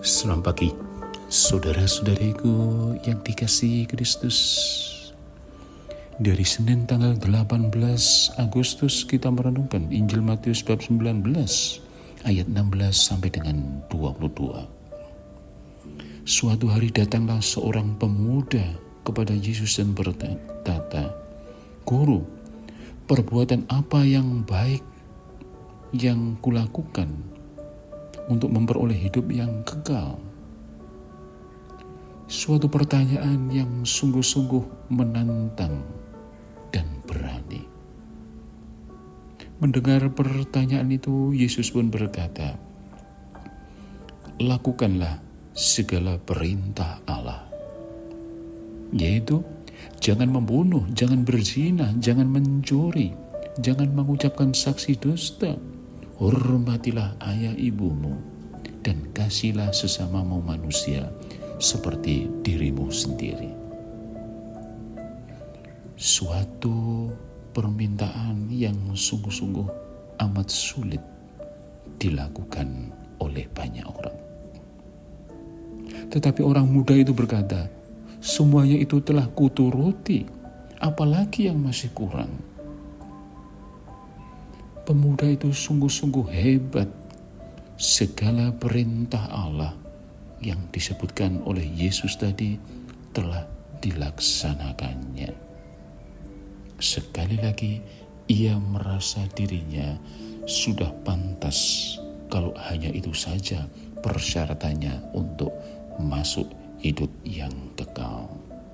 Selamat pagi, saudara-saudariku yang dikasihi Kristus. Dari Senin tanggal 18 Agustus kita merenungkan Injil Matius bab 19 ayat 16 sampai dengan 22. Suatu hari datanglah seorang pemuda kepada Yesus dan berkata, "Guru, perbuatan apa yang baik yang kulakukan untuk memperoleh hidup yang kekal?" Suatu pertanyaan yang sungguh-sungguh menantang dan berani. Mendengar pertanyaan itu, Yesus pun berkata, "Lakukanlah segala perintah Allah, yaitu jangan membunuh, jangan berzina, jangan mencuri, jangan mengucapkan saksi dusta, hormatilah ayah ibumu, dan kasihlah sesamamu manusia seperti dirimu sendiri." Suatu permintaan yang sungguh-sungguh amat sulit dilakukan oleh banyak orang. Tetapi orang muda itu berkata, "Semuanya itu telah kuturuti, apalagi yang masih kurang?" Pemuda itu sungguh-sungguh hebat. Segala perintah Allah yang disebutkan oleh Yesus tadi telah dilaksanakannya. Sekali lagi, ia merasa dirinya sudah pantas kalau hanya itu saja persyaratannya untuk masuk hidup yang kekal.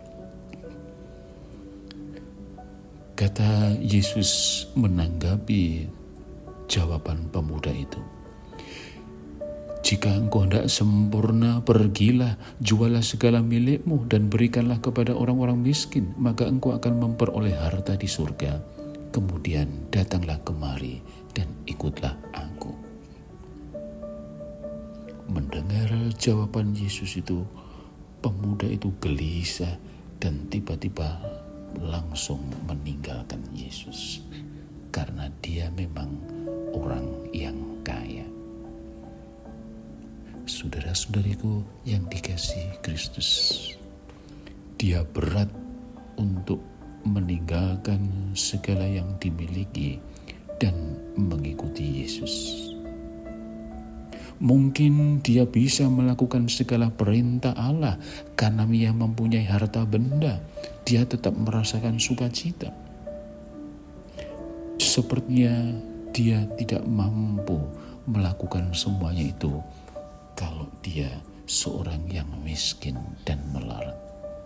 Kata Yesus menanggapi jawaban pemuda itu, "Jika engkau hendak sempurna, pergilah, jualah segala milikmu dan berikanlah kepada orang-orang miskin, maka engkau akan memperoleh harta di surga. Kemudian datanglah kemari dan ikutlah aku." Mendengar jawaban Yesus itu, pemuda itu gelisah dan tiba-tiba langsung meninggalkan Yesus karena dia memang orang yang kaya. Saudara-saudariku yang dikasihi Kristus, dia berat untuk meninggalkan segala yang dimiliki dan mengikuti Yesus. Mungkin dia bisa melakukan segala perintah Allah karena dia mempunyai harta benda, dia tetap merasakan sukacita. Sepertinya dia tidak mampu melakukan semuanya itu kalau dia seorang yang miskin dan melarat.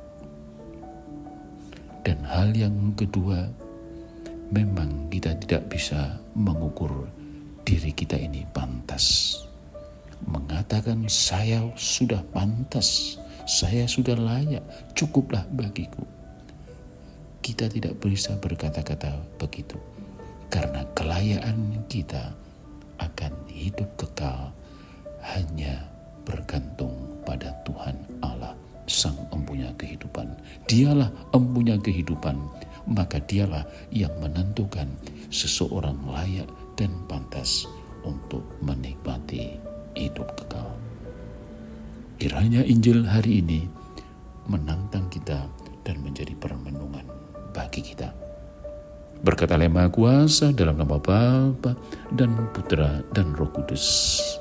Dan hal yang kedua, memang kita tidak bisa mengukur diri kita ini pantas. Mengatakan saya sudah pantas, saya sudah layak, cukuplah bagiku. Kita tidak bisa berkata-kata begitu, karena kelayaan kita akan hidup kekal hanya bergantung pada Tuhan Allah, Sang Empunya kehidupan. Dialah empunya kehidupan, maka dialah yang menentukan seseorang layak dan pantas untuk menikmati hidup kekal. Kiranya Injil hari ini menantang kita dan menjadi permenungan bagi kita. Berkat Allah Maha Kuasa, dalam nama Bapa dan Putra dan Roh Kudus.